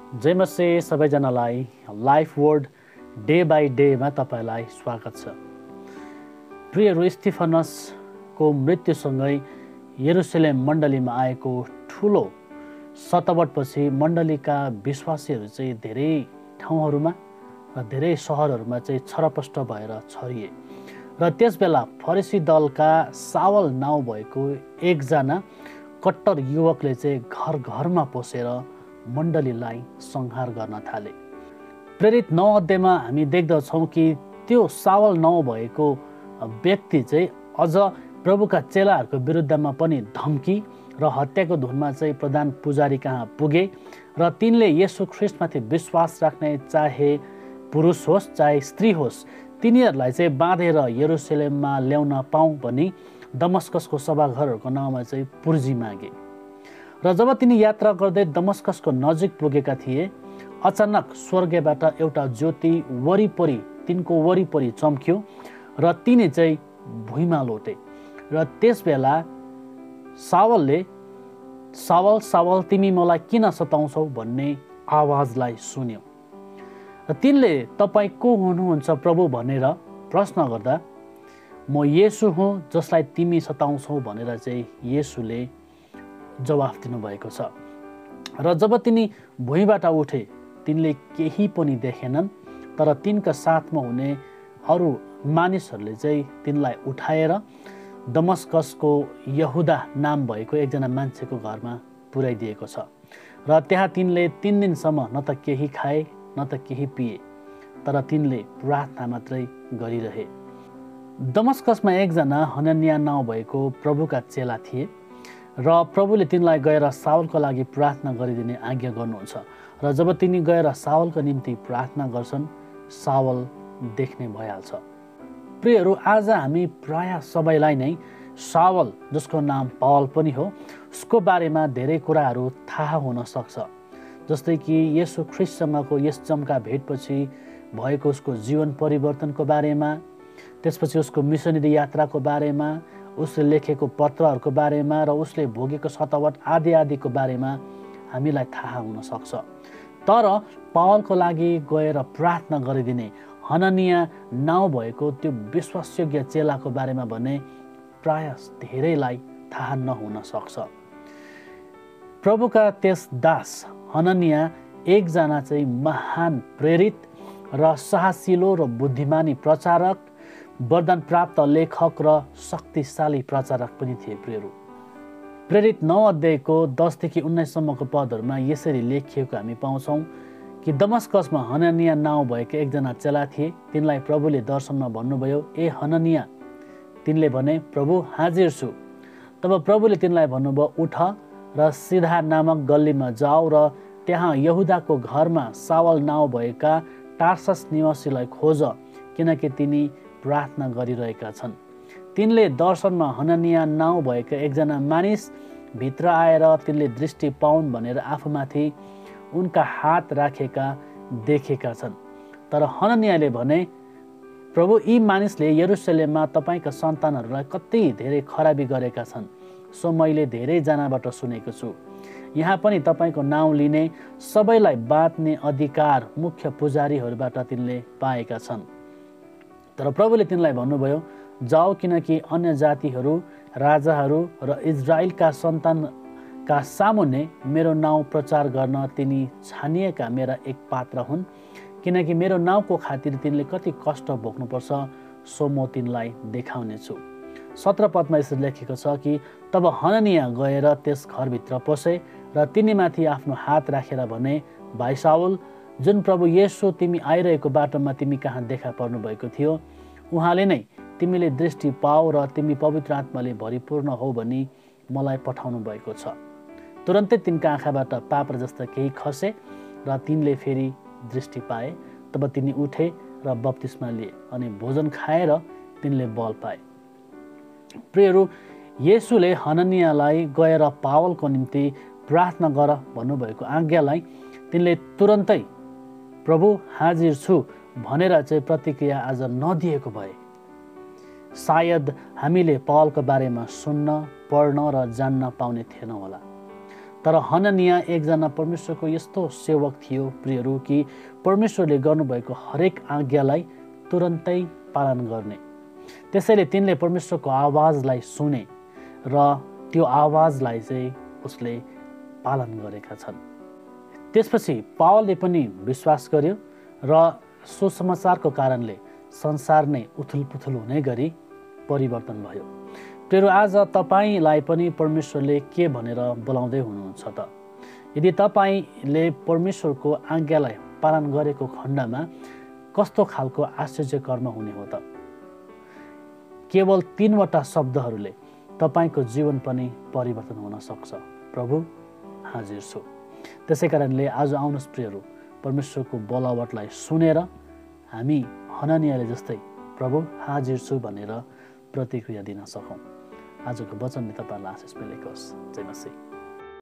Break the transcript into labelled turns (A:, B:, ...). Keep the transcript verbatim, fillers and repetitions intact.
A: जय मसिह सबैजनालाई life word day by डेमा तपाईँलाई स्वागत छ। प्रियहरू, स्टिफनसको मृत्युसँगै यरुशलेम मण्डलीमा आएको ठुलो सतावटपछि मण्डलीका विश्वासीहरू चाहिँ धेरै ठाउँहरूमा र धेरै सहरहरूमा चाहिँ छरपष्ट भएर छरिए र त्यसबेला फरिसी दलका सावल नाउँ भएको एकजना कट्टर युवकले चाहिँ घर घरमा पसेर मण्डलीलाई संहार गर्न थाले। प्रेरित नौ अध्यायमा हामी देख्दछौँ कि त्यो सावल नाउँ भएको व्यक्ति चाहिँ अझ प्रभुका चेलाहरूको विरुद्धमा पनि धम्की र हत्याको धुनमा चाहिँ प्रधान पुजारी कहाँ पुगे र तिनले येशू ख्रिस्टमाथि विश्वास राख्ने चाहे पुरुष होस् चाहे स्त्री होस् तिनीहरूलाई चाहिँ बाँधेर यरुशलेममा ल्याउन पाऊँ भनी दमस्कसको सभाघरहरूको नाउँमा चाहिँ पुर्जी मागे। र जब तिनी यात्रा गर्दै दमस्कसको नजिक पुगेका थिए, अचानक स्वर्गबाट एउटा ज्योति वरिपरि तिनको वरिपरि चम्क्यो र तिनी चाहिँ भुइँमा लोटे। र त्यसबेला सावलले सावल सावल तिमी मलाई किन सताउँछौ भन्ने आवाजलाई सुन्यो र तिनले तपाईँ को हुनुहुन्छ प्रभु भनेर प्रश्न गर्दा म येशू हुँ जसलाई तिमी सताउँछौ भनेर चाहिँ येशूले जवाफ दिनुभएको छ। र जब तिनी भुइँबाट उठे तिनले केही पनि देखेनन्, तर तिनका साथमा हुने अरू मानिसहरूले चाहिँ तिनलाई उठाएर दमस्कसको यहुदा नाम भएको एकजना मान्छेको घरमा पुर्याइदिएको छ र त्यहाँ तिनले तिन दिनसम्म न त केही खाए न त केही पिए, तर तिनले प्रार्थना मात्रै गरिरहे। दमस्कसमा एकजना हनन्या नाउँ भएको प्रभुका चेला थिए र प्रभुले तिनलाई गएर सावलको लागि प्रार्थना गरिदिने आज्ञा गर्नुहुन्छ र जब तिनी गएर सावलको निम्ति प्रार्थना गर्छन्, सावल देख्ने भइहाल्छ। प्रियहरू, आज हामी प्राय सबैलाई नै सावल, जसको नाम पावल पनि हो, उसको बारेमा धेरै कुराहरू थाहा हुन सक्छ। जस्तै कि येशू ख्रिस्टसँगको यस जम्का भेटपछि भएको उसको जीवन परिवर्तनको बारेमा, त्यसपछि उसको मिसनरी यात्राको बारेमा, उसले लेखेको पत्रहरूको बारेमा र उसले भोगेको सतावट आदि आदिको बारेमा हामीलाई थाहा हुन सक्छ। तर पावलको लागि गएर प्रार्थना गरिदिने हननिया नाउँ भएको त्यो विश्वासयोग्य चेलाको बारेमा भने प्राय धेरैलाई थाहा नहुन सक्छ। प्रभुका त्यस दास हननिया एकजना चाहिँ महान प्रेरित र साहसिलो र बुद्धिमानी प्रचारक, वरदान प्राप्त लेखक र शक्तिशाली प्रचारक पनि थिए। प्रियहरू, प्रेरित नौ अध्यायको दसदेखि उन्नाइससम्मको पदहरूमा यसरी लेखिएको हामी पाउँछौँ कि दमस्कसमा हननिया नाउँ भएको एकजना चेला थिए। तिनलाई प्रभुले दर्शनमा भन्नुभयो, ए हननिया। तिनले भने, प्रभु हाजिर छु। तब प्रभुले तिनलाई भन्नुभयो, उठ र सिधा नामक गल्लीमा जाऊ र त्यहाँ यहुदाको घरमा सावल नाउँ भएका टार्सस निवासीलाई खोज, किनकि तिनी प्रार्थना गरिरहेका छन्। तिनले दर्शनमा हननिया नाउँ भएका एकजना मानिस भित्र आएर तिनले दृष्टि पाउन् भनेर आफूमाथि उनका हात राखेका देखेका छन्। तर हननियाले भने, प्रभु, यी मानिसले यरुशलेममा तपाईँका सन्तानहरूलाई कति धेरै खराबी गरेका छन्, सो मैले धेरैजनाबाट सुनेको छु। यहाँ पनि तपाईँको नाउँ लिने सबैलाई बाँध्ने अधिकार मुख्य पुजारीहरूबाट तिनले पाएका छन्। तर प्रभुले तिनलाई भन्नुभयो, जाऊ, किनकि अन्य जातिहरू, राजाहरू र इजरायलका सन्तानका सामुन्ने मेरो नाउँ प्रचार गर्न तिनी छानिएका मेरा एक पात्र हुन्, किनकि मेरो नाउँको खातिर तिनले कति कष्ट भोग्नुपर्छ सो म तिनलाई देखाउने छु। सत्र पदमा यसरी लेखेको छ कि तब हननिया गएर त्यस घरभित्र पसे र तिनीमाथि आफ्नो हात राखेर भने, भाइ साउल, जुन प्रभु येशू तिमी आइरहेको बाटोमा तिमी कहाँ देखा पर्नु भएको थियो, उहाँले नै तिमीले दृष्टि पाऊ र तिमी पवित्र आत्माले भरिपूर्ण हौ भनी मलाई पठाउनु भएको छ। तुरन्तै तिनका आँखाबाट पापर जस्ता केही खसे र तिनले फेरि दृष्टि पाए। तब तिनी उठे र बप्तिस्मा लिए अनि भोजन खाएर तिनले बल पाए। प्रियहरू, येशूले हननियालाई गएर पावलको निम्ति प्रार्थना गर भन्नुभएको आज्ञालाई तिनले तुरन्तै प्रभु हाजिर छु भनेर चाहिँ प्रतिक्रिया आज नदिएको भए सायद हामीले पावलको बारेमा सुन्न, पढ्न र जान्न पाउने थिएनौँ होला। तर हननिया एकजना परमेश्वरको यस्तो सेवक थियो प्रियहरू कि परमेश्वरले गर्नुभएको हरेक आज्ञालाई तुरन्तै पालन गर्ने। त्यसैले तिनले परमेश्वरको आवाजलाई सुने र त्यो आवाजलाई चाहिँ उसले पालन गरेका छन्। त्यसपछि पावलले पनि विश्वास गर्यो र सुसमाचारको कारणले संसार नै उथुलपुथुल हुने गरी परिवर्तन भयो। प्रियहरू, आज तपाईँलाई पनि परमेश्वरले के भनेर बोलाउँदै हुनुहुन्छ त? यदि तपाईँले परमेश्वरको आज्ञालाई पालन गरेको खण्डमा कस्तो खालको आश्चर्य कर्म हुने हो त? केवल तीनवटा शब्दहरूले तपाईँको जीवन पनि परिवर्तन हुन सक्छ। प्रभु, हाजिर छु। त्यसै कारणले आज आउनुहोस् प्रियहरू, परमेश्वरको बोलावटलाई सुनेर हामी हननियाले जस्तै प्रभु हाजिर छु भनेर प्रतिक्रिया दिन सकौँ। आजको वचनले तपाईँलाई आशिष मिलेको होस्। जय मसीह।